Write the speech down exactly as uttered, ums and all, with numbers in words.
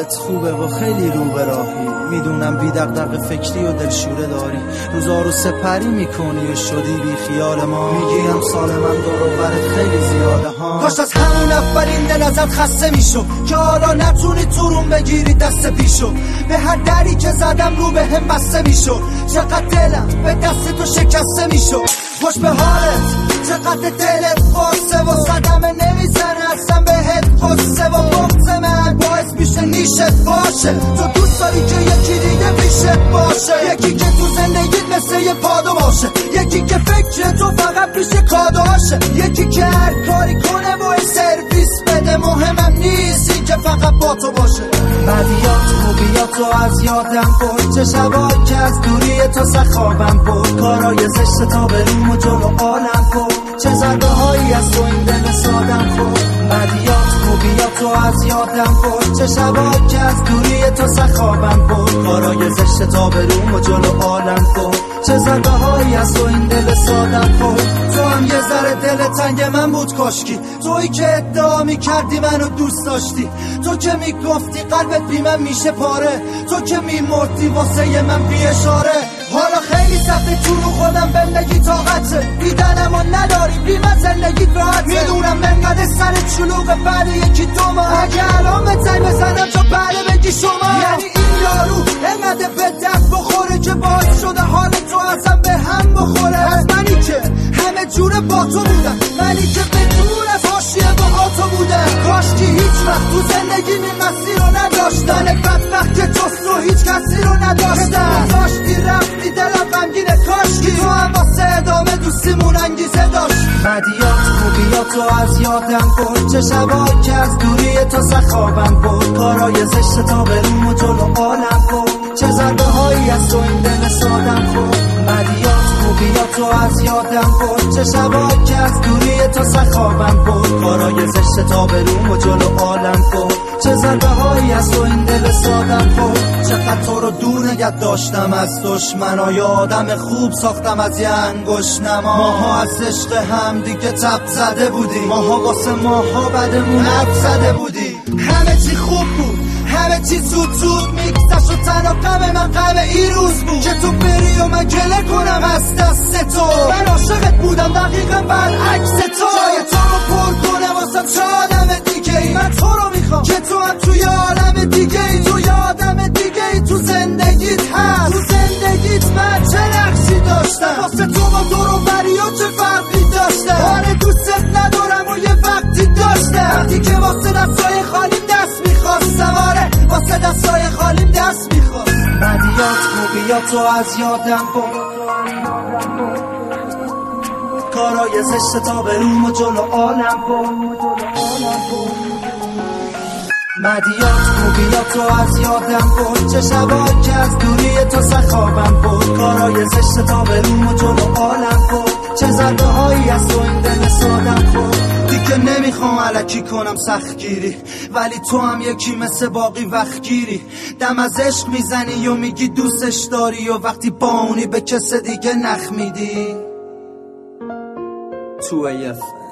حالت خوبه و خیلی رو به راهی، میدونم بی دغدغه فکری و دلشوره داری، روزا رو سپری میکنی و شدی بی خیال ما، میگی امسال من دور و برت خیلی زیاده ها. کاش از همون اولین دل ازت خسته میشو که حالا نتونی تو روم بگیری دست پیشو، به هر دری که زدم رو به هم بسته میشو، چقدر دلم به دست تو شکسته میشو. خوش به حالت چقدر دلت قصه و صدمه نمیزنه اصلا بهت قصه و بغض من باعث میشه نیشت باشه، تو دوست داری که یکی دیگه پیشت باشه، یکی که تو زندگیت مثل یه پادو باشه، یکی که فکر تو فقط پیش کادوهاشه، یکی که هر کاری کنه و سرویس بده، مهمم نیستی که فقط با تو باشه. بدیات خوبیات تو از یادم برد، چه شبایی که از دوری تو سخابم برد، کارای زشت تا بروم و جلو عالم برد، چه ضربه هایی از تو این دل سادم خورد. بدیات خوبیات تو از یادم برد، چه شبایی که از دوری تو سخابم برد، کارای زشت تا بروم و جلو عالم برد، چه ضربه هایی از تو این دل سادم خورد. تو هم یه ذره دل تنگ من بود کاشکی، تویی که ادعا میکردی منو دوست داشتی، تو که میگفتی قلبت بی من میشه پاره، تو که میمردی واسه من بی اشاره. حالا خیلی سخته تو رو خودم بندگی طاقته، دیدنمو نداری بی من زندگی راحته، میدونم منقدر سرت شلوغه بعد یکی دو ماه، اگه الان به زنگ بزنم تا بعد بگی شما، یعنی این یارو انقدر به درد بخوره که باعث شده حال تو اصلا به هم بخوره. از منی که همه جوره با تو بودم، منی که بدون از حاشیه با تو بودم، کاش که هیچ وقت تو زندگی این مسیر رو نداشتم، بدبخت که تو هیچ کسی رو نداشتم، داشتی رفتی دلم غمگینه، کاش که تو هم واسه ادامه دوستیمون انگیزه داشت. بدیات خوبیات تو از یادم برد، چه شبایی که از دوری تو سخابم برد، کارای زشت تا بروم و جلو عالم برد، چه ضربه هایی از تو این دل سادم خورد. بدیات خوبیات تو از یادم برد، چه شبایی که از دوری تو سخابم برد، کارای زشت تا بروم و جلو عالم برد، چه ضربه هایی از تو این دل سادم خورد. چقدر تو رو دور نگه داشتم از دشمنا، یادم خوب ساختم از یه انگشت نما، ماها از عشق هم دیگه تب زده بودیم، ماها واسه ماها بدمون حرف زده بودیم، همه چی خوب بود همه چی زود زود میگذشت و تنها غم من غم این روز بود که تو بری و من گله کنم از دست تو، من عاشقت بودم دقیقا برعکس تو، جای تو رو پر کنم واسم چه آدم دیگه ای، من تو رو میخوام که تو هم توی عالم دیگه ای، تو آدم دیگه ای تو زندگیت هست، تو زندگیت من چه نقشی داشتم، واسه تو با دور و بری و چه فرقی داشتم، آره دوستت ندارم و یه وقتی داشتم، وقتی که واسه دستای خالیم دست میخواستم، آره واسه دستای خالیم دست میخواست. بدیات خوبیات تو از یادم برد، کارای زشت تا بروم و جلو عالم برد، بدیات خوبیات تو از یادم برد، چه شبایی که از دوری تو سخابم برد، کارای زشت تا بروم و جلو عالم برد، چه ضربه هایی از تو این دل سادم خورد. دیگه نمیخوام الکی کنم سختگیری، ولی تو هم یکی مثل باقی وقت گیری، دم از عشق میزنی و میگی دوستش داری و وقتی با اونی به کس دیگه نخ میدی. تو ایف